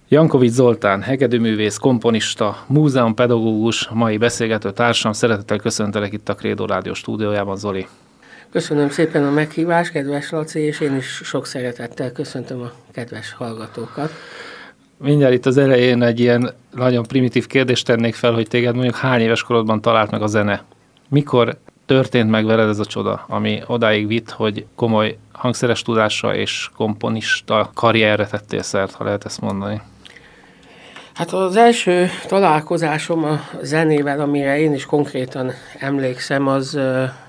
Jankovics Zoltán, hegedűművész, komponista, múzeumpedagógus, mai beszélgető társam. Szeretettel köszöntelek itt a Krédó Rádió stúdiójában, Zoli. Köszönöm szépen a meghívást, kedves Laci, és én is sok szeretettel köszöntöm a kedves hallgatókat. Mindjárt itt az elején egy ilyen nagyon primitív kérdést tennék fel, hogy téged mondjuk hány éves korodban talált meg a zene? Mikor történt meg veled ez a csoda, ami odáig vitt, hogy komoly hangszeres tudásra és komponista karrierre tettél szert, ha lehet ezt mondani? Hát az első találkozásom a zenével, amire én is konkrétan emlékszem, az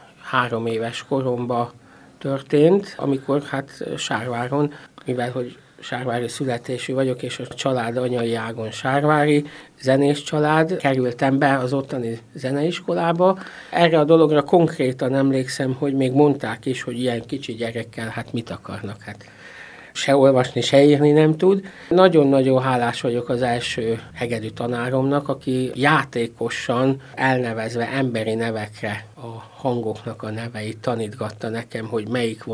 3 éves koromban történt, amikor Sárváron, mivel hogy sárvári születésű vagyok, és a család anyai ágon sárvári, zenés család, kerültem be az ottani zeneiskolába. Erre a dologra konkrétan emlékszem, hogy még mondták is, hogy ilyen kicsi gyerekkel, mit akarnak, se olvasni, se írni nem tud. Nagyon-nagyon hálás vagyok az első hegedű tanáromnak, aki játékosan elnevezve emberi nevekre a hangoknak a neveit tanítgatta nekem, hogy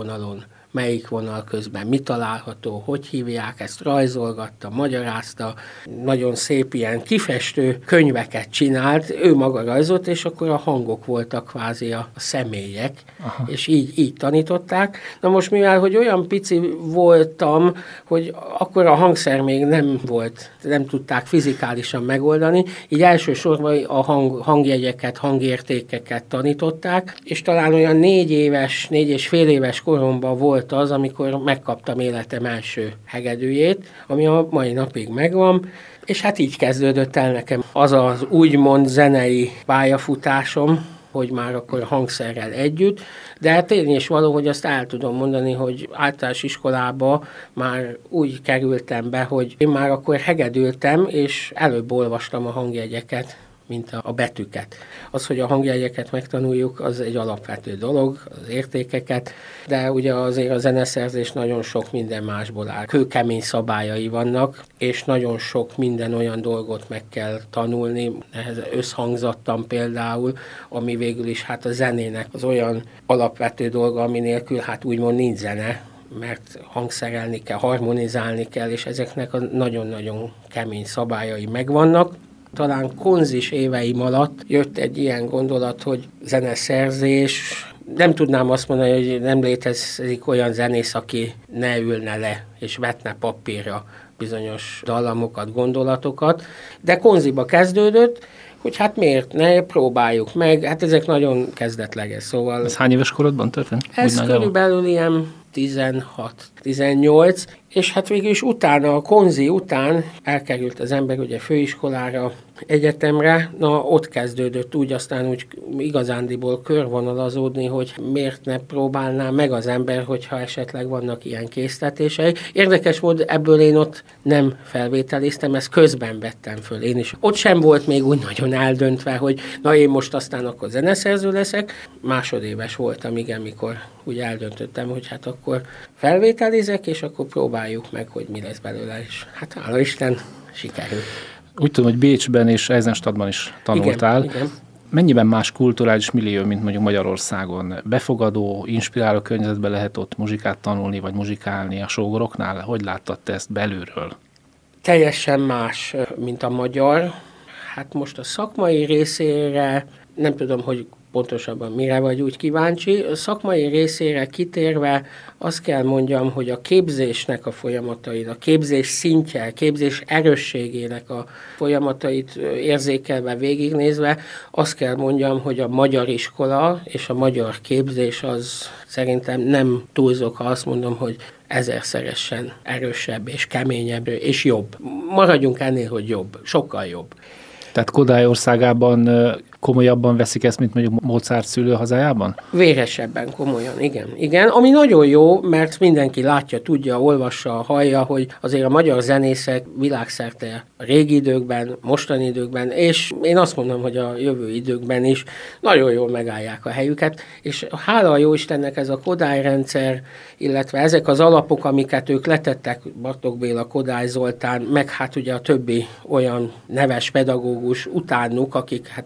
melyik vonal közben mi található, hogy hívják, ezt rajzolgatta, magyarázta, nagyon szép ilyen kifestő könyveket csinált, ő maga rajzolt, és akkor a hangok voltak kvázi a személyek, aha, és így tanították. Na most mivel, hogy olyan pici voltam, hogy akkor a hangszer még nem volt, nem tudták fizikálisan megoldani, így elsősorban a hangjegyeket, hangértékeket tanították, és talán olyan 4 és fél éves koromban volt az, amikor megkaptam életem első hegedűjét, ami a mai napig megvan, és így kezdődött el nekem az az úgymond zenei pályafutásom, hogy már akkor a hangszerrel együtt, de tény is való, hogy azt el tudom mondani, hogy általános iskolába már úgy kerültem be, hogy én már akkor hegedültem, és előbb olvastam a hangjegyeket, mint a betűket. Az, hogy a hangjegyeket megtanuljuk, az egy alapvető dolog, az értékeket, de ugye azért a zeneszerzés nagyon sok minden másból áll. Kőkemény szabályai vannak, és nagyon sok minden olyan dolgot meg kell tanulni. Ehhez összhangzattan például, ami végül is a zenének az olyan alapvető dolga, ami nélkül úgymond nincs zene, mert hangszerelni kell, harmonizálni kell, és ezeknek a nagyon-nagyon kemény szabályai megvannak. Talán konzis éveim alatt jött egy ilyen gondolat, hogy zeneszerzés. Nem tudnám azt mondani, hogy nem létezik olyan zenész, aki ne ülne le és vetne papírra bizonyos dallamokat, gondolatokat, de konziba kezdődött, hogy miért ne, próbáljuk meg, ezek nagyon kezdetleges, szóval... Ez hány éves korodban történt? Ez körülbelül ilyen 16-18, és végül is utána, a konzi után elkerült az ember ugye főiskolára, egyetemre, ott kezdődött úgy igazándiból körvonalazódni, hogy miért ne próbálná meg az ember, hogyha esetleg vannak ilyen késztetései. Érdekes volt, ebből én ott nem felvételiztem, ezt közben vettem föl én is. Ott sem volt még úgy nagyon eldöntve, hogy én most aztán akkor zeneszerző leszek. Másodéves voltam, igen, mikor úgy eldöntöttem, hogy akkor felvételizek, és akkor próbáljuk meg, hogy mi lesz belőle, és hála Isten, sikerült. Úgy tudom, hogy Bécsben és Eisenstadtban is tanultál. Igen. Mennyiben más kulturális millió, mint mondjuk Magyarországon? Befogadó, inspiráló környezetben lehet ott muzsikát tanulni, vagy muzsikálni a sógoroknál? Hogy láttad te ezt belülről? Teljesen más, mint a magyar. Most a szakmai részére nem tudom, hogy pontosabban mire vagy úgy kíváncsi. A szakmai részére kitérve azt kell mondjam, hogy a képzésnek a folyamatait, a képzés szintje, a képzés erősségének a folyamatait érzékelve, végignézve, azt kell mondjam, hogy a magyar iskola és a magyar képzés az szerintem nem túlzok, ha azt mondom, hogy 1000-szeresen erősebb és keményebb és jobb. Maradjunk ennél, hogy jobb, sokkal jobb. Tehát Kodály országában komolyabban veszik ezt, mint mondjuk Mozart szülőhazájában? Véresebben, komolyan, igen. Ami nagyon jó, mert mindenki látja, tudja, olvassa, hallja, hogy azért a magyar zenészek világszerte a régi időkben, mostani időkben, és én azt mondom, hogy a jövő időkben is nagyon jól megállják a helyüket, és hála a Jóistennek ez a Kodály rendszer, illetve ezek az alapok, amiket ők letettek, Bartók Béla, Kodály Zoltán, meg ugye a többi olyan neves pedagógus utánuk, akik ugye ezeket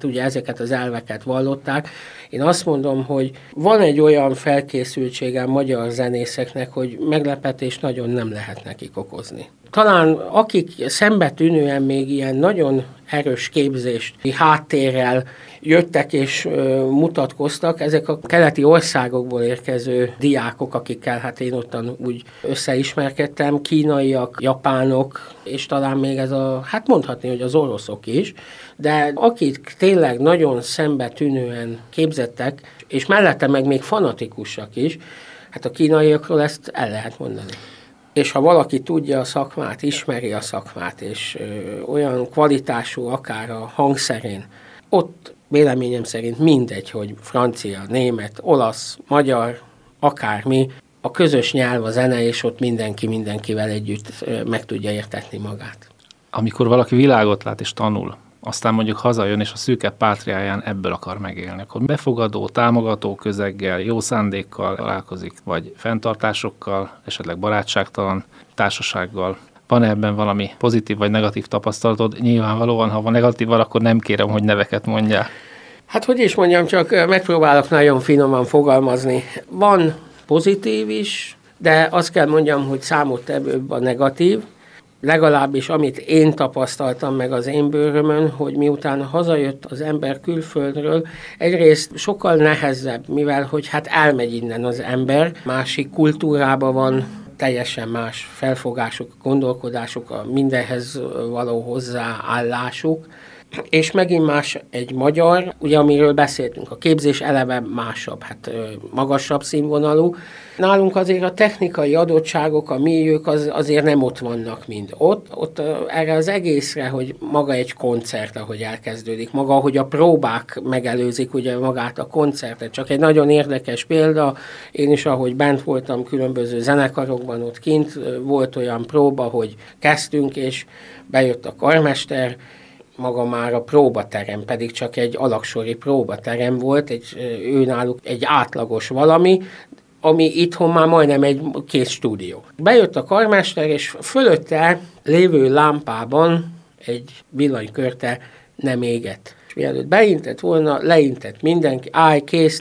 ezeket az elveket vallották. Én azt mondom, hogy van egy olyan felkészültségem magyar zenészeknek, hogy meglepetést nagyon nem lehet nekik okozni. Talán akik szembetűnően még ilyen nagyon erős képzést, háttérrel jöttek és mutatkoztak, ezek a keleti országokból érkező diákok, akikkel hát én ottan úgy összeismerkedtem, kínaiak, japánok, és talán még ez hát mondhatni, hogy az oroszok is, de akik tényleg nagyon szembetűnően képzettek, és mellette meg még fanatikusak is, hát a kínaiakról ezt el lehet mondani. És ha valaki tudja a szakmát, ismeri a szakmát, és olyan kvalitású akár a hangszerén, ott véleményem szerint mindegy, hogy francia, német, olasz, magyar, akármi, a közös nyelv a zene, és ott mindenki mindenkivel együtt meg tudja értetni magát. Amikor valaki világot lát és tanul, aztán mondjuk hazajön, és a szűkebb pátriáján ebből akar megélni, akkor befogadó, támogató közeggel, jó szándékkal találkozik, vagy fenntartásokkal, esetleg barátságtalan társasággal. Van ebben valami pozitív vagy negatív tapasztalatod? Nyilvánvalóan, ha van negatív, akkor nem kérem, hogy neveket mondjál. Hát hogy is mondjam, csak megpróbálok nagyon finoman fogalmazni. Van pozitív is, de azt kell mondjam, hogy számottevőbb a negatív. Legalábbis amit én tapasztaltam meg az én bőrömön, hogy miután hazajött az ember külföldről, egyrészt sokkal nehezebb, mivel hogy hát elmegy innen az ember, másik kultúrában van, teljesen más felfogásuk, gondolkodásuk, a mindenhez való hozzáállásuk, és megint más egy magyar, ugye amiről beszéltünk, a képzés eleve másabb, hát magasabb színvonalú. Nálunk azért a technikai adottságok, a mélyők azért nem ott vannak, mint ott erre az egészre, hogy maga egy koncert, ahogy elkezdődik, maga, ahogy a próbák megelőzik ugye magát a koncertet. Csak egy nagyon érdekes példa, én is, ahogy bent voltam különböző zenekarokban ott kint, volt olyan próba, hogy kezdtünk, és bejött a karmester, maga már a próbaterem, pedig csak egy alaksori próbaterem volt, ő náluk egy átlagos valami, ami itthon már majdnem egy kész stúdió. Bejött a karmester, és fölötte lévő lámpában egy villanykörte nem égett. És mielőtt beintett volna, leintett mindenki, állj, kész,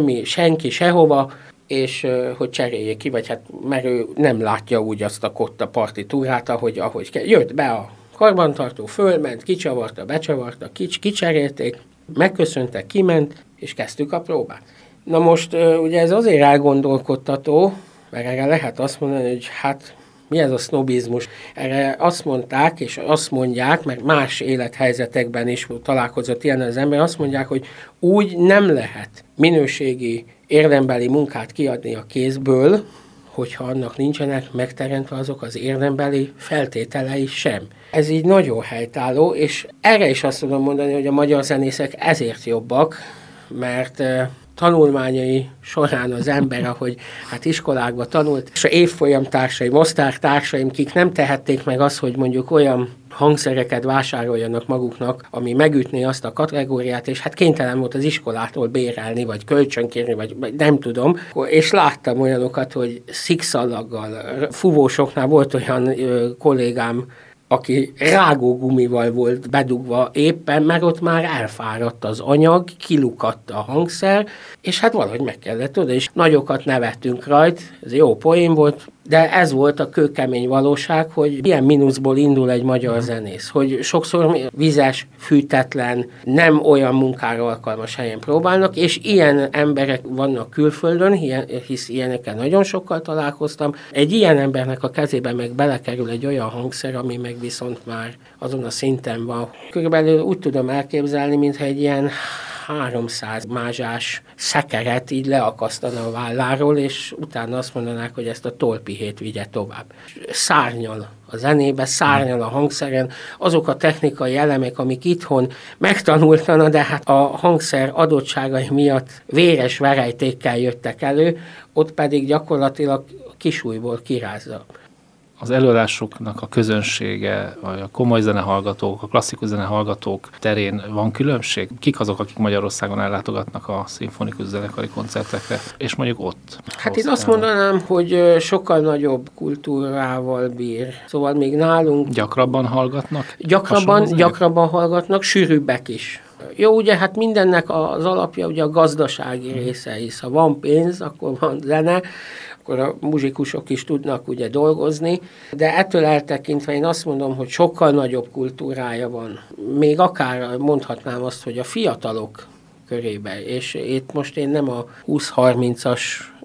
senki sehova, és hogy cseréljék ki, vagy hát mert ő nem látja úgy azt a kotta partitúrát, ahogy kell. Jött be a karbantartó, fölment, kicsavarta, becsavarta, kicserélték, megköszöntek, kiment, és kezdtük a próbát. Na most ugye ez azért elgondolkodtató, mert erre lehet azt mondani, hogy hát mi ez a sznobizmus. Erre azt mondták, és azt mondják, mert más élethelyzetekben is találkozott ilyen az ember, azt mondják, hogy úgy nem lehet minőségi, érdembeli munkát kiadni a kézből, hogyha annak nincsenek megteremtve azok az érdembeli feltételei sem. Ez így nagyon helytálló, és erre is azt tudom mondani, hogy a magyar zenészek ezért jobbak, mert tanulmányai során az ember, ahogy hát iskolákban tanult, és a évfolyam társaim, osztálytársaim, kik nem tehették meg azt, hogy mondjuk olyan hangszereket vásároljanak maguknak, ami megütné azt a kategóriát, és hát kénytelen volt az iskolától bérelni, vagy kölcsönkérni, vagy nem tudom. És láttam olyanokat, hogy szikszalaggal, fúvósoknál volt olyan kollégám, aki rágógumival volt bedugva éppen, mert ott már elfáradt az anyag, kilukadt a hangszer, és hát valahogy meg kellett oda, és nagyokat nevettünk rajt, ez jó poén volt, de ez volt a kőkemény valóság, hogy milyen mínuszból indul egy magyar zenész, hogy sokszor vizes, fűtetlen, nem olyan munkára alkalmas helyen próbálnak, és ilyen emberek vannak külföldön, hisz ilyenekkel nagyon sokkal találkoztam. Egy ilyen embernek a kezébe meg belekerül egy olyan hangszer, ami meg viszont már azon a szinten van. Körülbelül úgy tudom elképzelni, mintha egy ilyen 300 mázsás szekeret így leakasztana a válláról, és utána azt mondanák, hogy ezt a tolpihét vigye tovább. Szárnyal a zenébe, szárnyal a hangszeren, azok a technikai elemek, amik itthon megtanultana, de hát a hangszer adottságai miatt véres verejtékkel jöttek elő, ott pedig gyakorlatilag kisújból kirázza. Az előadásoknak a közönsége, a komoly zenehallgatók, a klasszikus zenehallgatók terén van különbség? Kik azok, akik Magyarországon ellátogatnak a szimfonikus zenekari koncertekre, és mondjuk ott? Hát én azt mondanám, hogy sokkal nagyobb kultúrával bír. Szóval még nálunk... Gyakrabban hallgatnak? Gyakrabban hallgatnak, sűrűbbek is. Jó, ugye hát mindennek az alapja ugye a gazdasági része, hisz ha van pénz, akkor van zene, akkor a muzsikusok is tudnak ugye dolgozni, de ettől eltekintve én azt mondom, hogy sokkal nagyobb kultúrája van. Még akár mondhatnám azt, hogy a fiatalok körébe, és itt most én nem a 20-30-as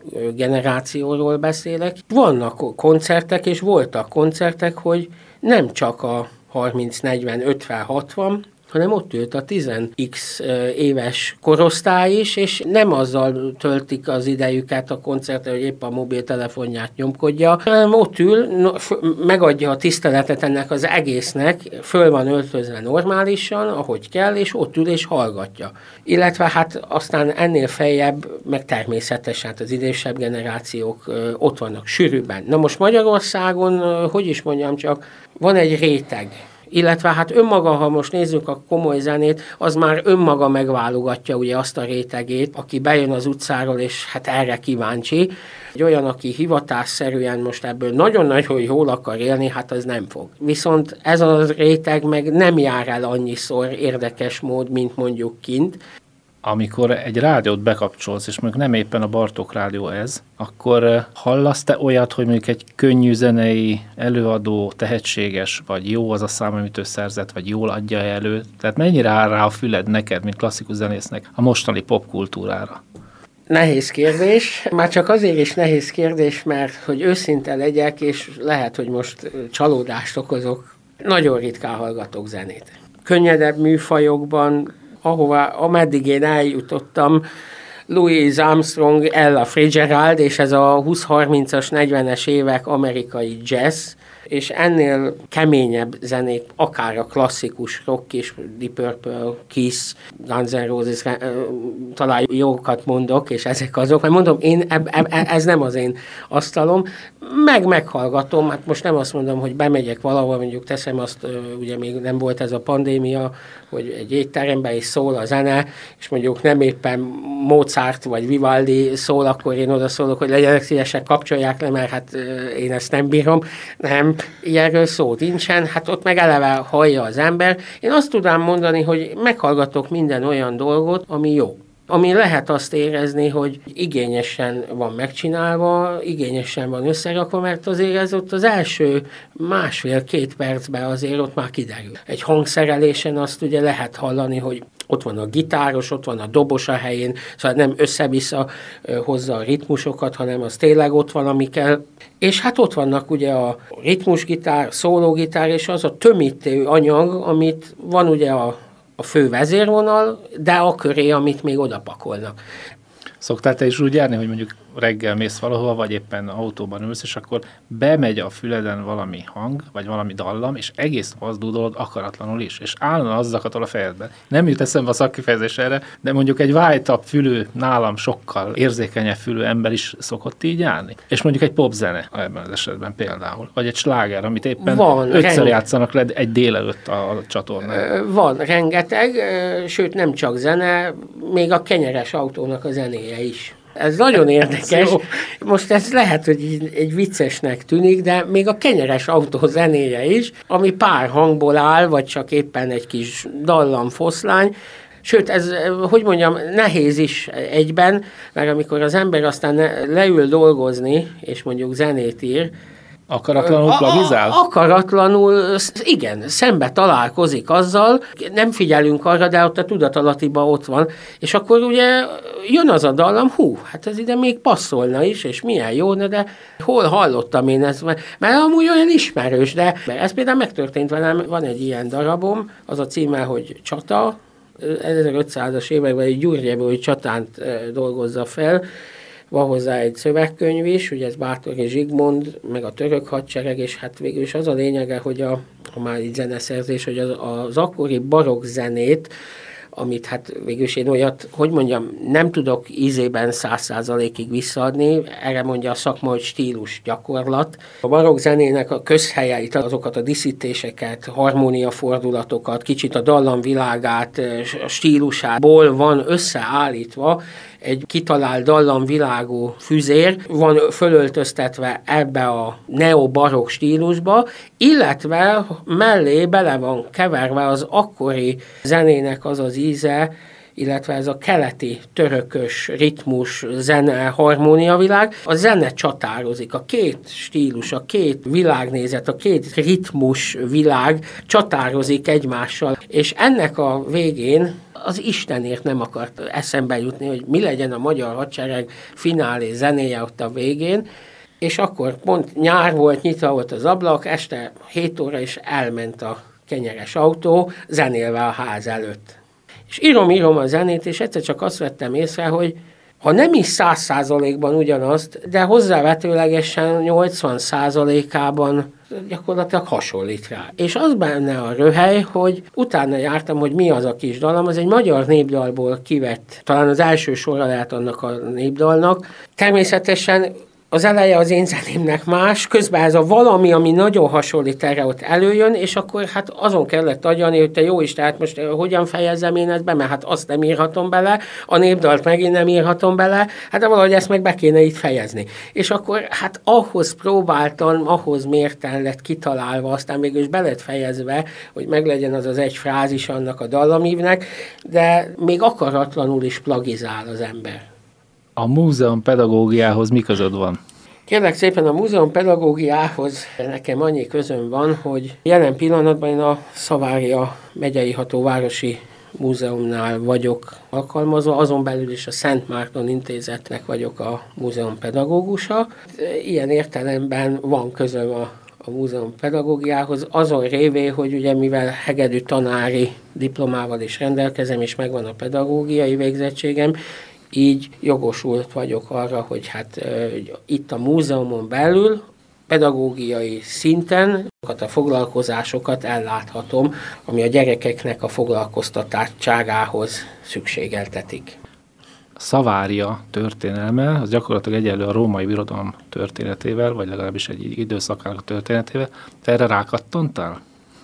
generációról beszélek. Vannak koncertek, és voltak koncertek, hogy nem csak a 30, 40, 50, 60, hanem ott ült a 10x éves korosztály is, és nem azzal töltik az idejüket a koncertre, hogy épp a mobiltelefonját nyomkodja, hanem ott ül, megadja a tiszteletet ennek az egésznek, föl van öltözve normálisan, ahogy kell, és ott ül és hallgatja. Illetve hát aztán ennél feljebb, meg természetesen hát az idősebb generációk ott vannak sűrűbben. Na most Magyarországon, hogy is mondjam csak, van egy réteg, illetve hát önmaga, ha most nézzük a komoly zenét, az már önmaga megválogatja ugye azt a rétegét, aki bejön az utcáról, és hát erre kíváncsi. Egy olyan, aki hivatásszerűen most ebből nagyon-nagyon jól akar élni, hát az nem fog. Viszont ez a réteg meg nem jár el annyiszor érdekes mód, mint mondjuk kint. Amikor egy rádiót bekapcsolsz, és mondjuk nem éppen a Bartók rádió ez, akkor hallasz te olyat, hogy mondjuk egy könnyű zenei előadó tehetséges, vagy jó az a szám, amit ő szerzett, vagy jól adja elő? Tehát mennyire áll rá a füled neked, mint klasszikus zenésznek a mostani popkultúrára? Nehéz kérdés. Már csak azért is nehéz kérdés, mert hogy őszinte legyek, és lehet, hogy most csalódást okozok, nagyon ritkán hallgatok zenét. Könnyedebb műfajokban, ameddig én eljutottam, Louis Armstrong, Ella Fitzgerald, és ez a 20-30-as, 40-es évek amerikai jazz, és ennél keményebb zenék, akár a klasszikus rock is, Deep Purple, Kiss, Guns N' Roses, talán jókat mondok, és ezek azok, mert mondom, ez nem az én asztalom, meghallgatom, hát most nem azt mondom, hogy bemegyek valahol, mondjuk teszem azt, ugye még nem volt ez a pandémia, hogy egy étteremben is szól a zene, és mondjuk nem éppen Mozart vagy Vivaldi szól, akkor én oda szólok, hogy legyenek szívesek, kapcsolják le, mert hát én ezt nem bírom, nem, ilyenről szó nincsen, hát ott meg eleve hallja az ember. Én azt tudám mondani, hogy meghallgatok minden olyan dolgot, ami jó. Ami lehet azt érezni, hogy igényesen van megcsinálva, igényesen van összerakva, mert azért ez ott az első 1,5-2 percben azért ott már kiderül. Egy hangszerelésen azt ugye lehet hallani, hogy ott van a gitáros, ott van a dobos a helyén, szóval nem össze-vissza hozza a ritmusokat, hanem az tényleg ott van, ami kell. És hát ott vannak ugye a ritmusgitár, szólógitár, és az a tömítő anyag, amit van ugye a fő vezérvonal, de a köré, amit még odapakolnak. Szoktál te is úgy járni, hogy mondjuk reggel mész valahova, vagy éppen autóban ülsz, és akkor bemegy a füleden valami hang, vagy valami dallam, és egész azt dúdolod akaratlanul is, és állandóan az zakatol a fejedben. Nem jut eszembe a szakkifejezés erre, de mondjuk egy vájtabb fülű, nálam sokkal érzékenyebb fülű ember is szokott így járni. És mondjuk egy popzene ebben az esetben például, vagy egy sláger, amit éppen ötször játszanak le egy délelőtt a csatornán. Van rengeteg, sőt nem csak zene, még a kenyeres autónak a zenéje is. Ez nagyon érdekes. Most ez lehet, hogy egy viccesnek tűnik, de még a kenyeres autó zenéje is, ami pár hangból áll, vagy csak éppen egy kis dallamfoszlány. Sőt, ez, hogy mondjam, nehéz is egyben, mert amikor az ember aztán leül dolgozni, és mondjuk zenét ír, akaratlanul plagizál? Akaratlanul, igen, szembe találkozik azzal, nem figyelünk arra, de ott a tudatalattiban ott van, és akkor ugye jön az a dallam, hát ez ide még passzolna is, és milyen jó, de hol hallottam én ezt, mert amúgy olyan ismerős, de ez például megtörtént velem, van egy ilyen darabom, az a címe, hogy Csata, 1500-as években egy Gyurgyevi csatát dolgozza fel, van hozzá egy szövegkönyv is, ugye ez Báthori Zsigmond, meg a török hadsereg, és hát végül is az a lényege, hogy a már így zeneszerzés, hogy az akkori barokk zenét, amit hát végülis én olyat, hogy mondjam, nem tudok ízében 100%-ig visszaadni, erre mondja a szakma, hogy stílus gyakorlat. A barokk zenének a közhelyeit, azokat a díszítéseket, harmóniafordulatokat, kicsit a dallamvilágát, a stílusából van összeállítva egy kitalált dallamvilágú füzér, van fölöltöztetve ebbe a neobarokk stílusba, illetve mellé bele van keverve az akkori zenének az íze, illetve ez a keleti törökös ritmus, zene, harmóniavilág, a zene csatározik, a két stílus, a két világnézet, a két ritmus világ csatározik egymással, és ennek a végén az Istenért nem akart eszembe jutni, hogy mi legyen a magyar hadsereg finálé zenéje ott a végén, és akkor pont nyár volt, nyitva volt az ablak, este 7 óra is elment a kenyeres autó, zenélve a ház előtt. És írom a zenét, és egyszer csak azt vettem észre, hogy ha nem is 100%-ban ugyanazt, de hozzávetőlegesen 80%-ában gyakorlatilag hasonlít rá. És az benne a röhely, hogy utána jártam, hogy mi az a kis dalam, az egy magyar népdalból kivett, talán az első sorra lehet annak a népdalnak. Természetesen az eleje az én zenémnek más, közben ez a valami, ami nagyon hasonlít erre, ott előjön, és akkor hát azon kellett agyalni, hogy te jó Isten, hát most hogyan fejezzem én ezt be, mert hát azt nem írhatom bele, a népdalt megint nem írhatom bele, hát de valahogy ezt meg be kéne itt fejezni. És akkor hát ahhoz próbáltam, ahhoz mérten lett kitalálva, aztán mégis be lett fejezve, hogy meglegyen az egy frázis annak a dallamívnek, de még akaratlanul is plagizál az ember. A múzeum pedagógiához mi közöd van? Kérlek szépen, a múzeum pedagógiához nekem annyi közöm van, hogy jelen pillanatban én a Szavária megyei hatóvárosi múzeumnál vagyok alkalmazva, azon belül is a Szent Márton Intézetnek vagyok a múzeum pedagógusa. Ilyen értelemben van közöm a múzeum pedagógiához, azon révén, hogy ugye mivel hegedű tanári diplomával is rendelkezem, és megvan a pedagógiai végzettségem, így jogosult vagyok arra, hogy hát itt a múzeumon belül pedagógiai szinten a foglalkozásokat elláthatom, ami a gyerekeknek a foglalkoztatottságához szükségeltetik. Szavária történelme, az gyakorlatilag egyenlő a római birodalom történetével, vagy legalábbis egy időszakának a történetével. Te erre rákattantál?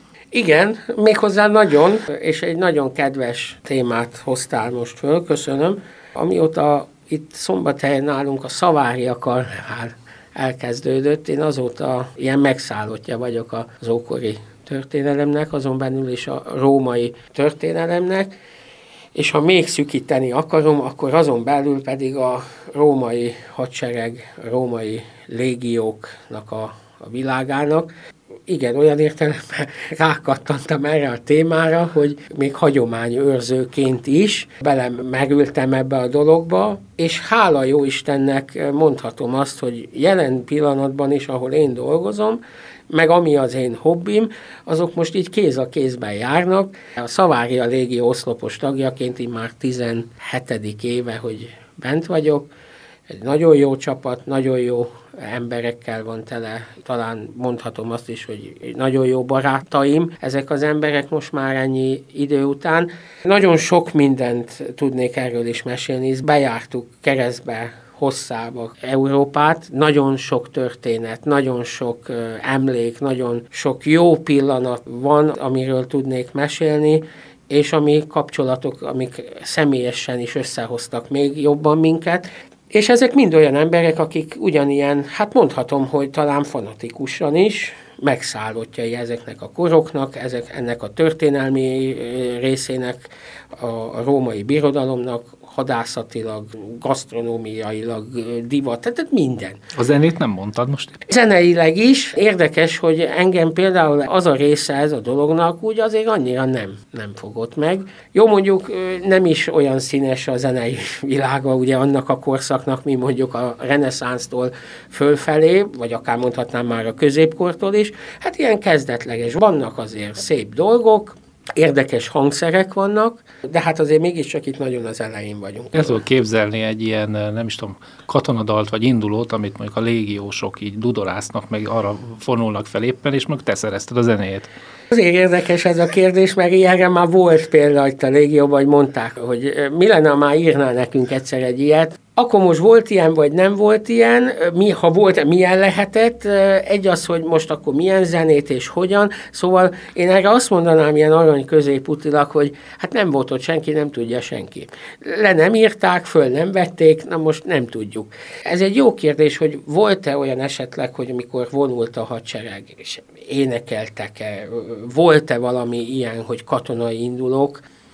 Igen, méghozzá nagyon, és egy nagyon kedves témát hoztál most föl, köszönöm. Amióta itt Szombathelyen nálunk a Szavária karnevál elkezdődött, én azóta ilyen megszállottja vagyok az ókori történelemnek, azon belül is a római történelemnek, és ha még szűkíteni akarom, akkor azon belül pedig a római hadsereg, a római légióknak a világának. Igen, olyan értelemben rákattantam erre a témára, hogy még hagyományőrzőként is belemerültem ebbe a dologba, és hála jó Istennek mondhatom azt, hogy jelen pillanatban is, ahol én dolgozom, meg ami az én hobbim, azok most így kéz a kézben járnak. A Szavária Légió oszlopos tagjaként így már 17. éve, hogy bent vagyok. Egy nagyon jó csapat, nagyon jó emberekkel van tele, talán mondhatom azt is, hogy nagyon jó barátaim, ezek az emberek most már ennyi idő után. Nagyon sok mindent tudnék erről is mesélni, bejártuk keresztbe, hosszába Európát, nagyon sok történet, nagyon sok emlék, nagyon sok jó pillanat van, amiről tudnék mesélni, és ami kapcsolatok, amik személyesen is összehoztak még jobban minket. És ezek mind olyan emberek, akik ugyanilyen, hát mondhatom, hogy talán fanatikusan is, megszállottjai ezeknek a koroknak, ennek a történelmi részének, a római birodalomnak, hadászatilag, gasztronómiailag, divat, tehát minden. A zenét nem mondtad most? Zeneileg is. Érdekes, hogy engem például az a része ez a dolognak úgy azért annyira nem fogott meg. Jó, mondjuk nem is olyan színes a zenei világa, ugye annak a korszaknak, mi mondjuk a reneszánsztól fölfelé, vagy akár mondhatnám már a középkortól is. Hát ilyen kezdetleges. Vannak azért szép dolgok, érdekes hangszerek vannak, de hát azért mégiscsak itt nagyon az elején vagyunk. El tudok képzelni egy ilyen, nem is tudom, katonadalt vagy indulót, amit mondjuk a légiósok így dudorásznak, meg arra vonulnak fel éppen, és meg te szerezted a zenéjét. Azért érdekes ez a kérdés, mert ilyenre már volt példa itt a légióban, hogy mondták, hogy mi lenne, ha már írnál nekünk egyszer egy ilyet. Akkor most volt ilyen, vagy nem volt ilyen, ha volt, milyen lehetett, egy az, hogy most akkor milyen zenét és hogyan. Szóval én erre azt mondanám ilyen arany középutilag, hogy hát nem volt ott senki, nem tudja senki. Le nem írták, föl nem vették, na most nem tudjuk. Ez egy jó kérdés, hogy volt-e olyan esetleg, hogy amikor vonult a hadsereg, és énekeltek-e, volt-e valami ilyen, hogy katonai indulók?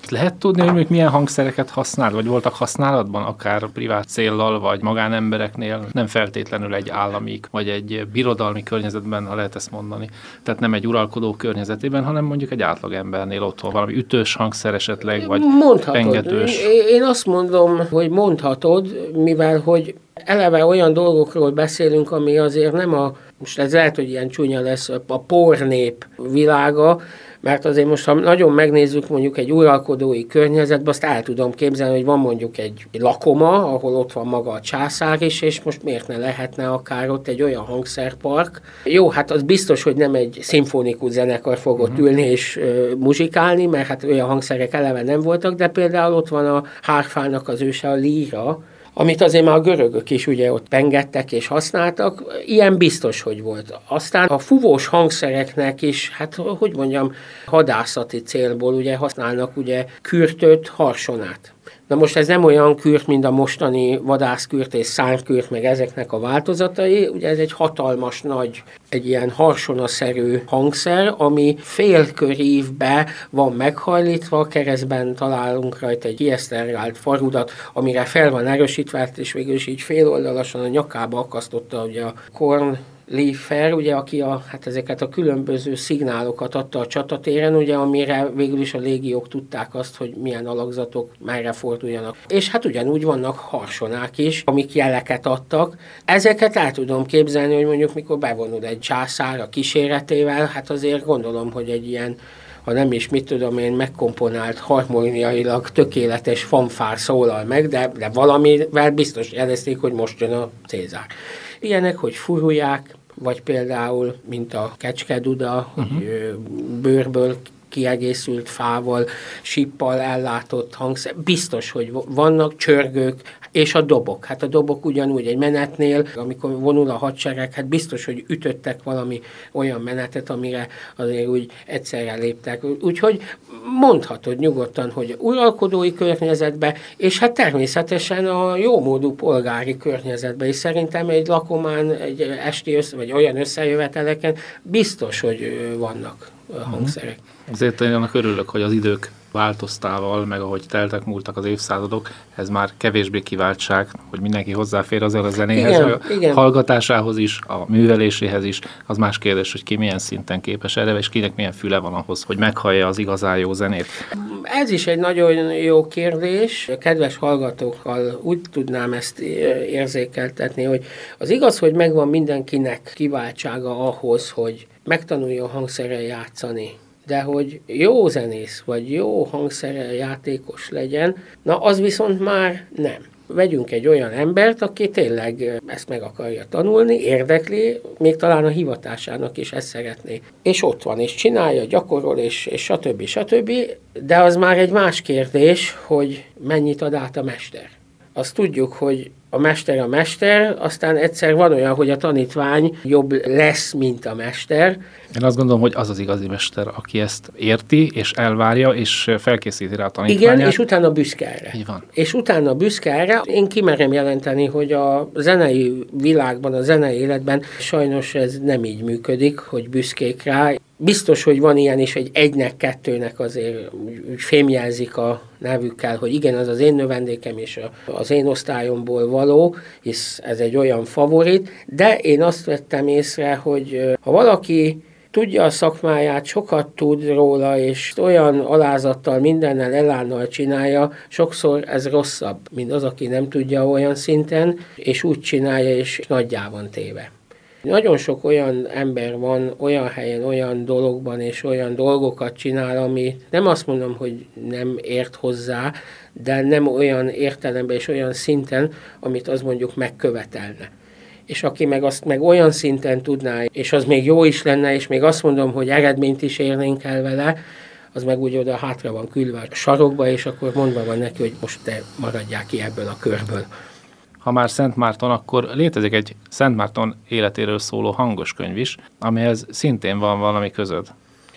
Lehet tudni, hogy még milyen hangszereket használ, vagy voltak használatban, akár privát céllal, vagy magánembereknél, nem feltétlenül egy állami, vagy egy birodalmi környezetben, ha lehet ezt mondani. Tehát nem egy uralkodó környezetében, hanem mondjuk egy átlagembernél otthon valami ütős hangszer esetleg, vagy pengetős. Én azt mondom, hogy mondhatod, mivel hogy eleve olyan dolgokról beszélünk, ami azért nem most ez lehet, hogy ilyen csúnya lesz, a pornép világa, mert azért most, ha nagyon megnézzük mondjuk egy uralkodói környezetben, azt el tudom képzelni, hogy van mondjuk egy lakoma, ahol ott van maga a császár is, és most miért ne lehetne akár ott egy olyan hangszerpark. Jó, hát az biztos, hogy nem egy szimfonikus zenekar fog ott ülni és muzsikálni, mert hát olyan hangszerek eleve nem voltak, de például ott van a hárfának az őse, a líra, amit azért már a görögök is ugye ott pengettek és használtak, ilyen biztos, hogy volt. Aztán a fúvós hangszereknek is, hát hogy mondjam, hadászati célból ugye használnak ugye kürtöt, harsonát. Na most ez nem olyan kürt, mint a mostani vadászkürt és szárkürt, meg ezeknek a változatai. Ugye ez egy hatalmas nagy, egy ilyen harsonaszerű hangszer, ami félkörívbe van meghajlítva, keresztben találunk rajta egy kieszterrált farudat, amire fel van erősítve, és végül is így féloldalasan a nyakába akasztotta ugye a Korn Liefer, ugye, aki ezeket a különböző szignálokat adta a csatatéren, ugye, amire végül is a légiók tudták azt, hogy milyen alakzatok merre forduljanak. És hát ugyanúgy vannak harsonák is, amik jeleket adtak. Ezeket el tudom képzelni, hogy mondjuk mikor bevonul egy császár a kíséretével, hát azért gondolom, hogy egy ilyen, ha nem is, mit tudom én, megkomponált, harmóniailag tökéletes fanfár szólal meg, de valamivel biztos jelezték, hogy most jön a Cézár. Ilyenek, hogy furulják, vagy például, mint a kecskeduda, hogy bőrből kiegészült fával, sippal ellátott hangszer. Biztos, hogy vannak csörgők, és a dobok. Hát a dobok ugyanúgy egy menetnél, amikor vonul a hadsereg, hát biztos, hogy ütöttek valami olyan menetet, amire azért úgy egyszerre léptek. Úgyhogy mondhatod nyugodtan, hogy uralkodói környezetben, és hát természetesen a jómódú polgári környezetben is szerintem egy lakomán, egy esti vagy olyan összejöveteleken biztos, hogy vannak hangszerek. Ezért én annak örülök, hogy az idők változtával, meg ahogy teltek múltak az évszázadok, ez már kevésbé kiváltság, hogy mindenki hozzáfér azért a zenéhez, igen. Hallgatásához is, a műveléséhez is. Az más kérdés, hogy ki milyen szinten képes erre, és kinek milyen füle van ahhoz, hogy meghallja az igazán jó zenét. Ez is egy nagyon jó kérdés. A kedves hallgatókkal úgy tudnám ezt érzékeltetni, hogy az igaz, hogy megvan mindenkinek kiváltsága ahhoz, hogy megtanuljon hangszerrel játszani, de hogy jó zenész, vagy jó hangszerrel játékos legyen, na az viszont már nem. Vegyünk egy olyan embert, aki tényleg ezt meg akarja tanulni, érdekli, még talán a hivatásának is ezt szeretné. És ott van, és csinálja, gyakorol, és stb. De az már egy más kérdés, hogy mennyit ad át a mester. Azt tudjuk, hogy a mester, aztán egyszer van olyan, hogy a tanítvány jobb lesz, mint a mester. Én azt gondolom, hogy az az igazi mester, aki ezt érti, és elvárja, és felkészíti rá a tanítványát. Igen, és utána büszke erre. Így van. És utána büszke erre. Én kimerem jelenteni, hogy a zenei világban, a zenei életben sajnos ez nem így működik, hogy büszkék rá. Biztos, hogy van ilyen is, hogy egynek, kettőnek azért úgy fémjelzik a nevükkel, hogy igen, az az én növendékem és az én osztályomból való, hisz ez egy olyan favorit, de én azt vettem észre, hogy ha valaki tudja a szakmáját, sokat tud róla, és olyan alázattal, mindennel, elánnal csinálja, sokszor ez rosszabb, mint az, aki nem tudja olyan szinten, és úgy csinálja, és nagyjá van téve. Nagyon sok olyan ember van olyan helyen, olyan dologban, és olyan dolgokat csinál, ami nem azt mondom, hogy nem ért hozzá, de nem olyan értelemben és olyan szinten, amit az mondjuk megkövetelne. És aki meg azt meg olyan szinten tudná, és az még jó is lenne, és még azt mondom, hogy eredményt is érnénk el vele, az meg úgy oda hátra van küldve a sarokba, és akkor mondva van neki, hogy most te maradjál ki ebből a körből. Ha már Szent Márton, akkor létezik egy Szent Márton életéről szóló hangos könyv is, amihez szintén van valami közöd.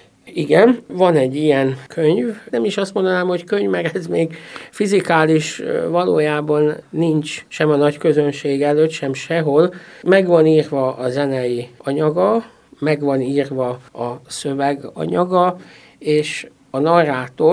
Igen, van egy ilyen könyv. Nem is azt mondanám, hogy könyv, mert ez még fizikális valójában nincs sem a nagy közönség előtt, sem sehol. Meg van írva a zenei anyaga, meg van írva a szöveg anyaga, és a narrátor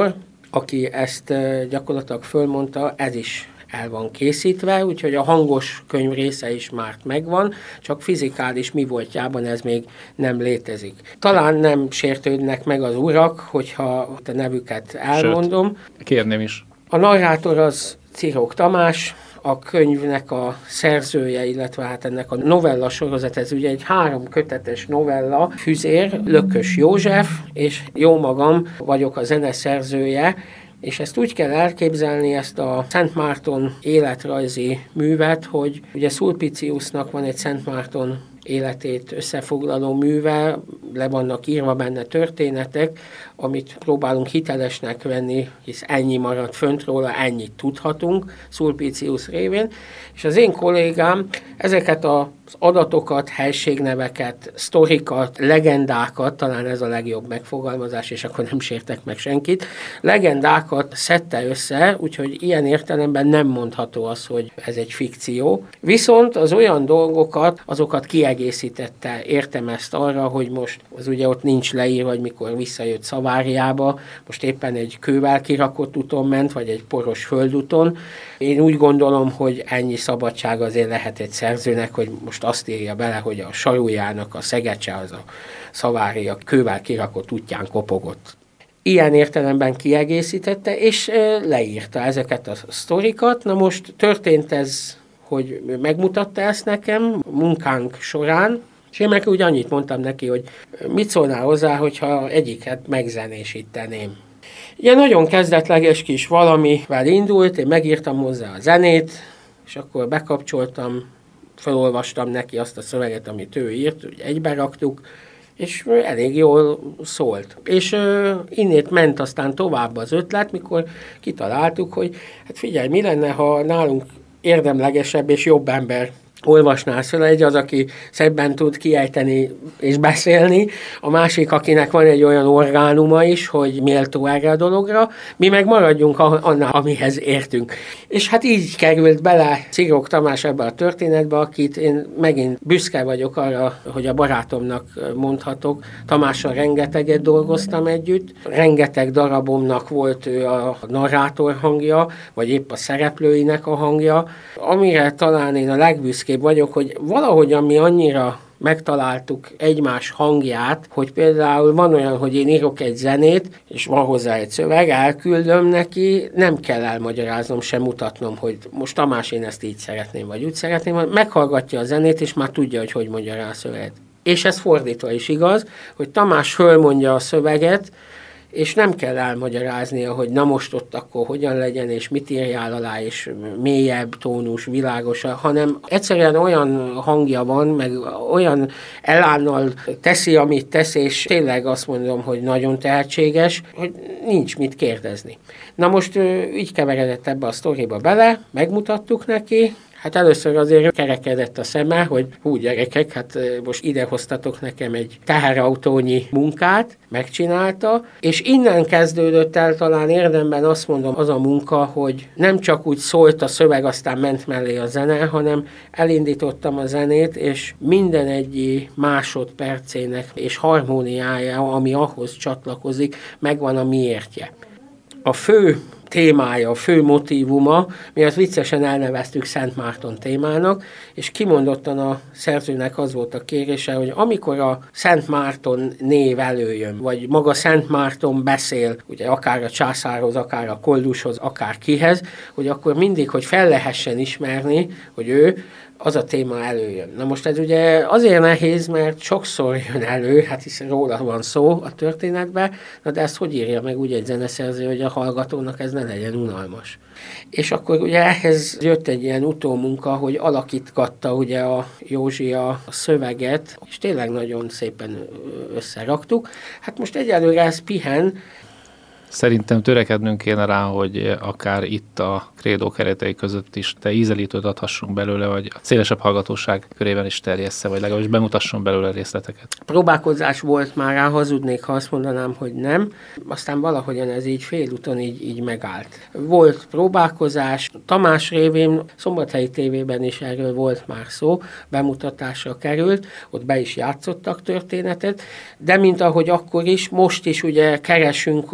aki ezt gyakorlatilag fölmondta, ez is el van készítve, úgyhogy a hangos könyv része is már megvan, csak fizikális mi voltjában ez még nem létezik. Talán nem sértődnek meg az urak, hogyha a nevüket elmondom. Sőt, kérném is. A narrátor az Cirok Tamás, a könyvnek a szerzője, illetve hát ennek a novella sorozat, ez ugye egy 3 kötetes novella, Füzér, Lökös József, és jó magam vagyok a zeneszerzője, és ezt úgy kell elképzelni, ezt a Szent Márton életrajzi művet, hogy ugye Sulpiciusnak van egy Szent Márton életét összefoglaló műve, le vannak írva benne történetek, amit próbálunk hitelesnek venni, hisz ennyi maradt fönt róla, ennyit tudhatunk Sulpicius révén, és az én kollégám ezeket az adatokat, helységneveket, sztorikat, legendákat, talán ez a legjobb megfogalmazás, és akkor nem sértek meg senkit, legendákat szedte össze, úgyhogy ilyen értelemben nem mondható az, hogy ez egy fikció. Viszont az olyan dolgokat, azokat kiegészítette, értem ezt arra, hogy most az ugye ott nincs leírva, hogy mikor visszajött Szaváriába, most éppen egy kővel kirakott úton ment, vagy egy poros földúton. Én úgy gondolom, hogy ennyi szabadság azért lehet egy szerzőnek, hogy most azt írja bele, hogy a Saruljának a szegecse az a Szavária kővel kirakott útján kopogott. Ilyen értelemben kiegészítette, és leírta ezeket a sztorikat. Na most történt ez, hogy megmutatta ezt nekem munkánk során, és én meg úgy annyit mondtam neki, hogy mit szólnál hozzá, hogyha egyiket megzenésíteném. Ilyen nagyon kezdetleges kis valamivel indult, én megírtam hozzá a zenét, és akkor bekapcsoltam, felolvastam neki azt a szöveget, amit ő írt, úgy egybe raktuk, és elég jól szólt. És innét ment aztán tovább az ötlet, mikor kitaláltuk, hogy hát figyelj, mi lenne, ha nálunk érdemlegesebb és jobb ember olvasná föl, egy az, aki szebben tud kiejteni és beszélni, a másik, akinek van egy olyan orgánuma is, hogy méltó erre a dologra, mi meg maradjunk annál, amihez értünk. És hát így került bele Cirok Tamás ebbe a történetbe, akit én megint büszke vagyok arra, hogy a barátomnak mondhatok. Tamással rengeteget dolgoztam együtt, rengeteg darabomnak volt ő a narrátor hangja, vagy épp a szereplőinek a hangja, amire talán én a legbüszkébb vagyok, hogy valahogyan mi annyira megtaláltuk egymás hangját, hogy például van olyan, hogy én írok egy zenét, és van hozzá egy szöveg, elküldöm neki, nem kell elmagyaráznom, sem mutatnom, hogy most Tamás, én ezt így szeretném, vagy úgy szeretném, meghallgatja a zenét, és már tudja, hogy mondja rá a szöveget. És ez fordítva is igaz, hogy Tamás fölmondja a szöveget, és nem kell elmagyaráznia, hogy na most ott akkor hogyan legyen, és mit írjál alá, és mélyebb, tónus, világosabb, hanem egyszerűen olyan hangja van, meg olyan elánnal teszi, amit tesz, és tényleg azt mondom, hogy nagyon tehetséges, hogy nincs mit kérdezni. Na most így keveredett ebbe a sztoriba bele, megmutattuk neki. Hát először azért kerekedett a szeme, hogy hú gyerekek, hát most idehoztatok nekem egy teherautónyi munkát, megcsinálta, és innen kezdődött el talán érdemben azt mondom az a munka, hogy nem csak úgy szólt a szöveg, aztán ment mellé a zene, hanem elindítottam a zenét, és minden egy másodpercének és harmóniája, ami ahhoz csatlakozik, megvan a miértje. A fő témája, a fő motívuma, mi azt viccesen elneveztük Szent Márton témának, és kimondottan a szerzőnek az volt a kérése, hogy amikor a Szent Márton név előjön, vagy maga Szent Márton beszél, ugye akár a császárhoz, akár a koldushoz, akár kihez, hogy akkor mindig, hogy fel lehessen ismerni, hogy ő az a téma előjön. Na most ez ugye azért nehéz, mert sokszor jön elő, hát hiszen róla van szó a történetben, de ezt hogy írja meg úgy egy zeneszerző, hogy a hallgatónak ez ne legyen unalmas. És akkor ugye ehhez jött egy ilyen utómunka, hogy alakítgatta ugye a Józsi a szöveget, és tényleg nagyon szépen összeraktuk. Hát most egyelőre ez pihen. Szerintem törekednünk kéne rá, hogy akár itt a Krédó keretei között is te ízelítőt adhassunk belőle, vagy a szélesebb hallgatóság körében is terjessze, vagy legalábbis bemutasson belőle részleteket. Próbálkozás volt már rá, hazudnék, ha azt mondanám, hogy nem. Aztán valahogyan ez így félúton így megállt. Volt próbálkozás, Tamás révén, Szombathelyi tévében is erről volt már szó, bemutatásra került, ott be is játszottak történetet, de mint ahogy akkor is, most is ugye keresünk olyan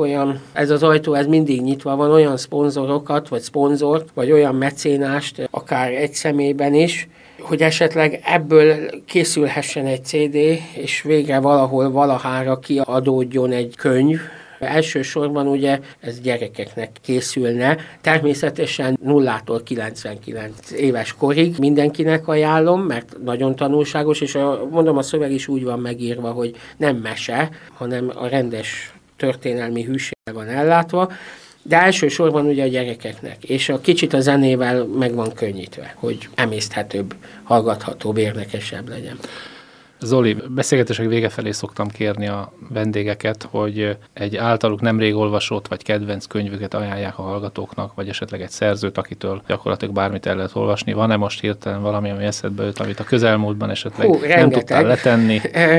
ez az ajtó ez mindig nyitva van, olyan szponzorokat, vagy szponzort, vagy olyan mecénást, akár egy személyben is, hogy esetleg ebből készülhessen egy CD, és végre valahol valahára kiadódjon egy könyv. Elsősorban ugye ez gyerekeknek készülne, természetesen 0-tól 99 éves korig mindenkinek ajánlom, mert nagyon tanulságos, és mondom, a szöveg is úgy van megírva, hogy nem mese, hanem a rendes történelmi hűséggel van ellátva, de elsősorban ugye a gyerekeknek, és a kicsit a zenével meg van könnyítve, hogy emészthetőbb, hallgathatóbb, érdekesebb legyen. Zoli, beszélgetések vége felé szoktam kérni a vendégeket, hogy egy általuk nemrég olvasott vagy kedvenc könyvüket ajánlják a hallgatóknak, vagy esetleg egy szerzőt, akitől gyakorlatilag bármit el lehet olvasni. Van-e most hirtelen valami, ami eszedbe jut, amit a közelmúltban esetleg nem tudtál letenni?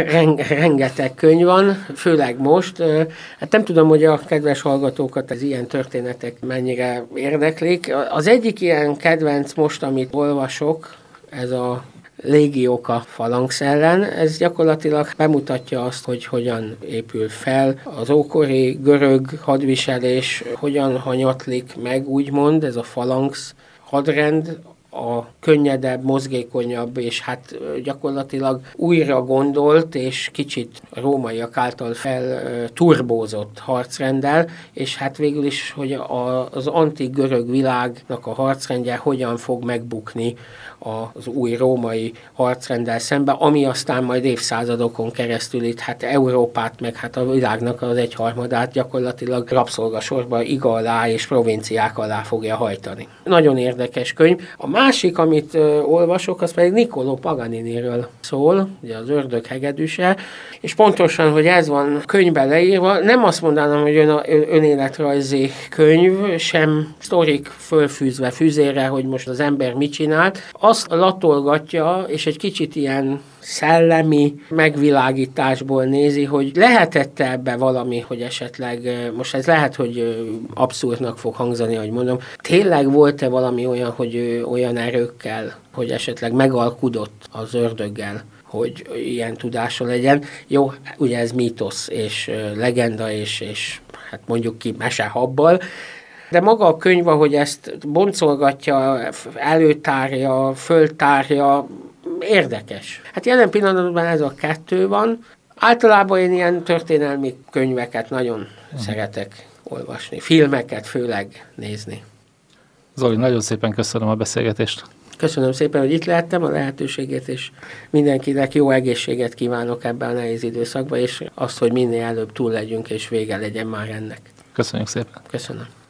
Rengeteg könyv van, főleg most. Hát nem tudom, hogy a kedves hallgatókat az ilyen történetek mennyire érdeklik. Az egyik ilyen kedvenc most, amit olvasok, ez a Légiók a falanx ellen. Ez gyakorlatilag bemutatja azt, hogy hogyan épül fel az ókori görög hadviselés, hogyan hanyatlik meg, úgymond, ez a falanx hadrend, a könnyedebb, mozgékonyabb, és hát gyakorlatilag újra gondolt, és kicsit rómaiak által felturbózott harcrenddel, és hát végül is, hogy az antik görög világnak a harcrendje hogyan fog megbukni az új római harcrenddel szembe, ami aztán majd évszázadokon keresztül itt hát Európát, meg hát a világnak az egyharmadát gyakorlatilag rabszolgasorba iga alá és provinciák alá fogja hajtani. Nagyon érdekes könyv. A másik, amit olvasok, az pedig Niccolò Paganiniről szól, ugye az Ördög hegedűse, és pontosan, hogy ez van könyvben leírva, nem azt mondanám, hogy önéletrajzi könyv, sem sztorik fölfűzve füzére, hogy most az ember mit csinált, azt latolgatja, és egy kicsit ilyen szellemi megvilágításból nézi, hogy lehetett ebbe valami, hogy esetleg, most ez lehet, hogy abszurdnak fog hangzani, ahogy mondom, tényleg volt-e valami olyan, hogy olyan erőkkel, hogy esetleg megalkudott az ördöggel, hogy ilyen tudása legyen. Jó, ugye ez mítosz és legenda, és hát mondjuk ki mesehabbal, de maga a könyv, hogy ezt boncolgatja, előtárja, föltárja, érdekes. Hát jelen pillanatban ez a kettő van. Általában én ilyen történelmi könyveket nagyon szeretek olvasni, filmeket főleg nézni. Zoli, nagyon szépen köszönöm a beszélgetést. Köszönöm szépen, hogy itt lehettem, a lehetőséget, és mindenkinek jó egészséget kívánok ebben a nehéz időszakban, és azt, hogy minél előbb túl legyünk, és vége legyen már ennek. Köszönjük szépen. Köszönöm.